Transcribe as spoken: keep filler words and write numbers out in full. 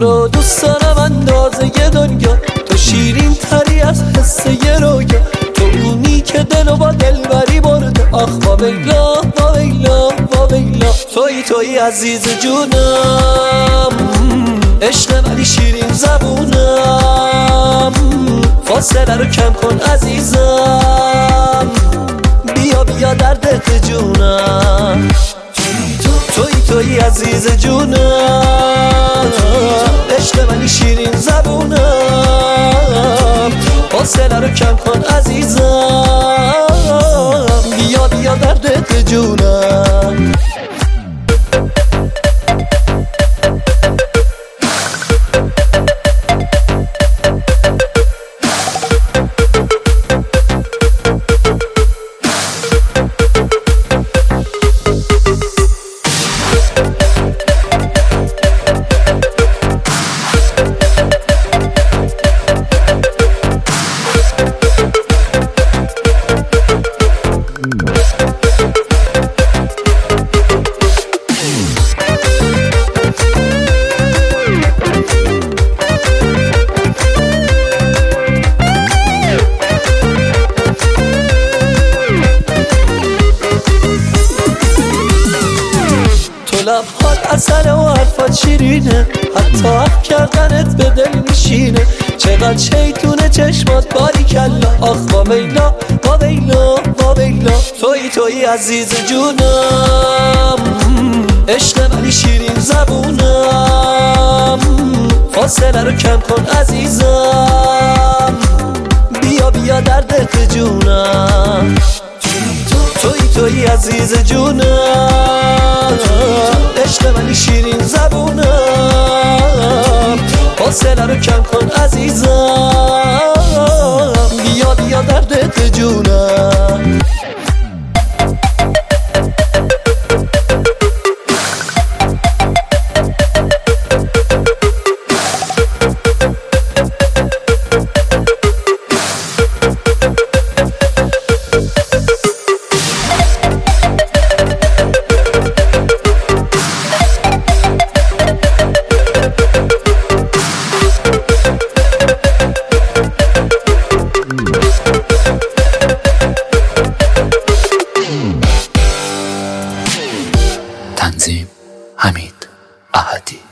رو دوست دارم اندازه دنیا، تو شیرین تری از حسه رویا، تو اونی که دلو با دلبری برده. آخ با ویلا با ویلا با ویلا، توی توی عزیز جونم، عشق ولی شیرین زبونم، فاصله رو کم کن عزیزم، بیا بیا در دل جونم، توی توی عزیز جونم، عشق ولی شیرین زبونم، فاصله رو کم کن عزیزم، بیا بیا در دل جونم. لبهات عسل و حرفات شیرینه، حتی حق کردنت به دل میشینه، چقدر شیطونه چشمات باریکلا. آخ با ویلا با ویلا با ویلا، توی توی عزیز جونم، عشق ولی شیرین زبونم، فاصله رو کم کن عزیزم، بیا بیا در دل جونم، توی توی عزیز جونم، عشق ولی شیرین زبونم، فاصله رو کم کن عزیزم، بیا بیا در دل جونم. تنظیم حمید احدی.